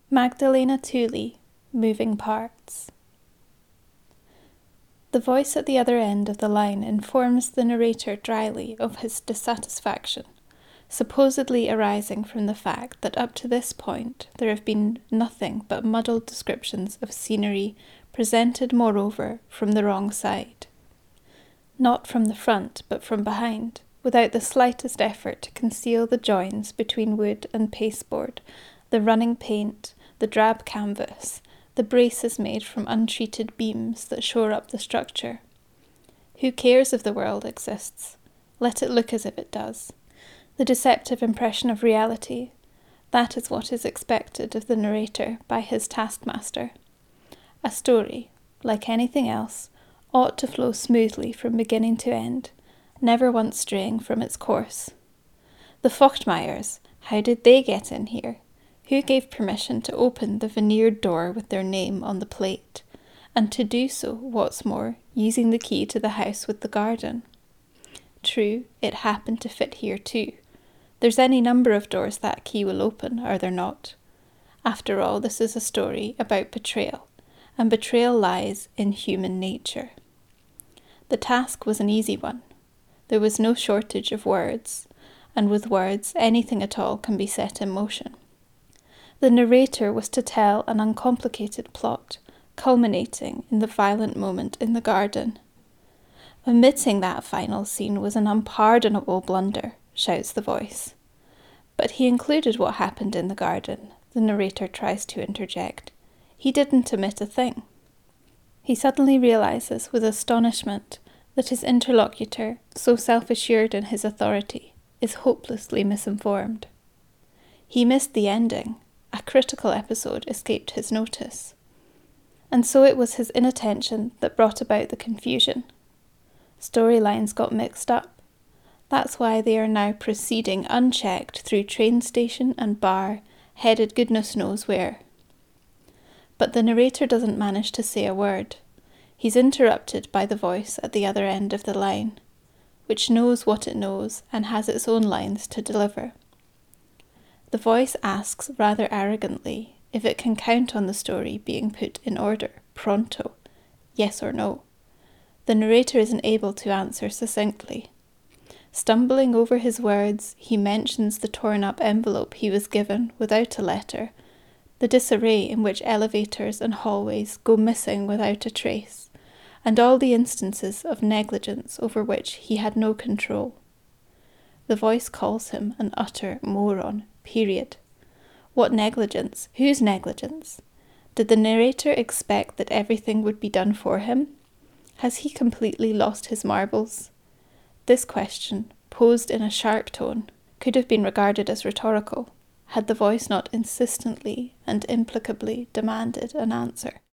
Magdalena Tooley, Moving Parts. The voice at the other end of the line informs the narrator dryly of his dissatisfaction, supposedly arising from the fact that up to this point there have been nothing but muddled descriptions of scenery presented moreover from the wrong side. Not from the front, but from behind, without the slightest effort to conceal the joins between wood and pasteboard, the running paint, the drab canvas, the braces made from untreated beams that shore up the structure. Who cares if the world exists? Let it look as if it does. The deceptive impression of reality, that is what is expected of the narrator by his taskmaster. A story, like anything else, ought to flow smoothly from beginning to end, never once straying from its course. The Vochtmeyers, how did they get in here? Who gave permission to open the veneered door with their name on the plate, and to do so, what's more, using the key to the house with the garden? True, it happened to fit here too. There's any number of doors that key will open, are there not? After all, this is a story about betrayal, and betrayal lies in human nature. The task was an easy one. There was no shortage of words, and with words anything at all can be set in motion. The narrator was to tell an uncomplicated plot, culminating in the violent moment in the garden. Omitting that final scene was an unpardonable blunder, shouts the voice. But he included what happened in the garden, the narrator tries to interject. He didn't omit a thing. He suddenly realizes with astonishment that his interlocutor, so self-assured in his authority, is hopelessly misinformed. He missed the ending. A critical episode escaped his notice. And so it was his inattention that brought about the confusion. Storylines got mixed up. That's why they are now proceeding unchecked through train station and bar, headed goodness knows where. But the narrator doesn't manage to say a word. He's interrupted by the voice at the other end of the line, which knows what it knows and has its own lines to deliver. The voice asks rather arrogantly if it can count on the story being put in order, pronto, yes or no. The narrator isn't able to answer succinctly. Stumbling over his words, he mentions the torn-up envelope he was given without a letter, the disarray in which elevators and hallways go missing without a trace, and all the instances of negligence over which he had no control. The voice calls him an utter moron, period. What negligence? Whose negligence? Did the narrator expect that everything would be done for him? Has he completely lost his marbles? This question, posed in a sharp tone, could have been regarded as rhetorical, had the voice not insistently and implacably demanded an answer.